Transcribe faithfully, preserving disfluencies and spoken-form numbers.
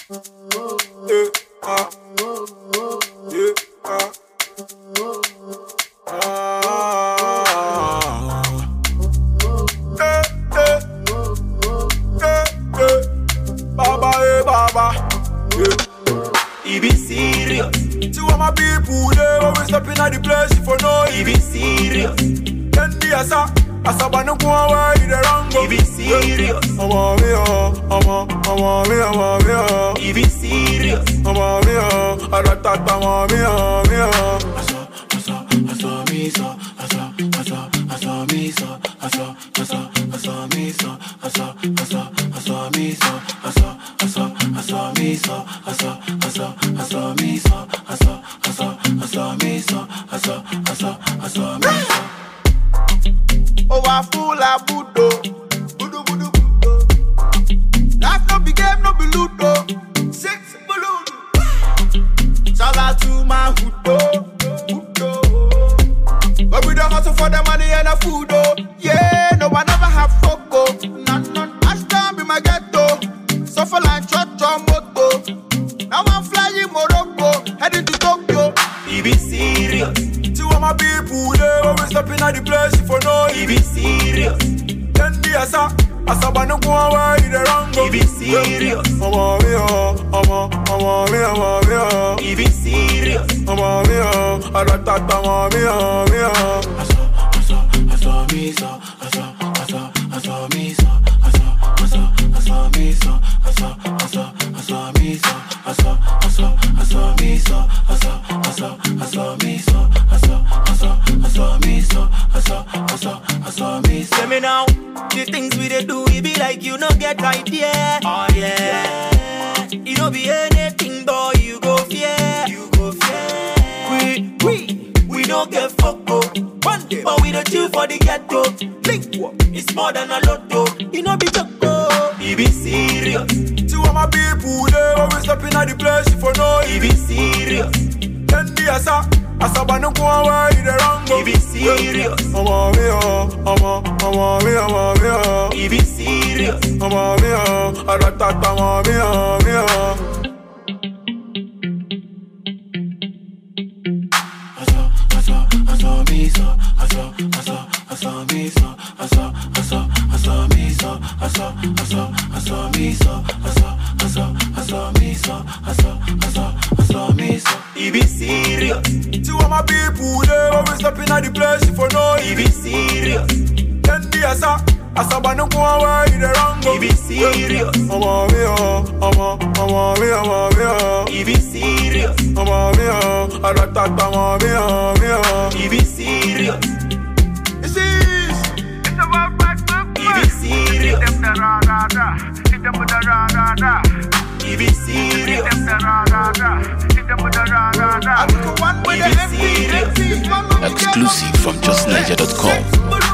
Yeah, ah, yeah, ah, ah. Eh, eh, eh, eh. Baba, eh, Baba, yeah. He be serious. Two of my people, they always stepping at the place if you know He be serious. Then the asa, asa banu go away the wrong go. He be serious. I'm a me oh, I'm a, I'm a me, I'm a me oh. He be serious. I'm a me oh, I rat I'm a me oh, me oh. Asa, asa, asa me so, asa, asa, asa me so, asa, asa, asa me so, asa, asa, asa me so, asa, asa, asa me so, asa, asa, asa me so, asa, asa, asa me so, asa, asa, asa me so. Oh, I fool a budo, budo, budo, budo. Life no be game, no be ludo. Six balloon. Shout out to my hudo, hudo. But we don't hustle for the money and the food, oh. Yeah, no one ever have foco. None, none. Ashton be my ghetto. Suffer like Chocho Moto. Now I'm flying Morocco, heading to Tokyo. He be serious. Two of my people, they always stepping at the place if you know He be serious. Then the asa, asa banu go away the wrong go. He be serious. I'm a me oh, I'm a, I'm a me, I'm a me oh. He be serious. I'm a me oh, I rat I'm a me oh, me oh. Asa, asa, asa me so, asa, asa, asa me so, asa, asa, asa me so, asa, asa, asa me so, asa, asa, asa me so, asa, asa, asa me so, asa, asa, asa me so, asa, asa, asa me so. Tell me now, the things we dey do, we be like you no get idea. Oh yeah, you no be anything, boy, you go fear, you go fear. We, we, we no get fucko. One day, but we don't chill for the ghetto. Link, it's more than a lotto. You know be choco. He be serious. Two of my people, they always stepping at the place if you know He be serious. Then the asa, asa banu go away the wrong go. He be serious. I'm a me oh, I'm a, I'm a me, I'm a me oh. He be serious. I'm a me oh, I rat I'm a me oh, me oh. Asa, asa, asa me so, asa, asa, asa me so, asa, asa, asa me so, asa, asa, asa me so, asa, asa, asa me so, asa, asa, asa me so. He be serious. Two of my people, they always stepping at the place if you know He be serious. Then the asa, asa banu go away the wrong go. He be serious. I'm a me oh, I'm a, I'm a me, I'm a me oh. He be serious. I'm a me oh, I rat I'm a me oh, me oh. He be serious. This is, it's about my He be serious. Hit them da da da da, hit them da da da da. He be serious. Hit them da da da da, hit them da da da da. I took one with He the be empty, serious. empty. Exclusive from just niger dot com.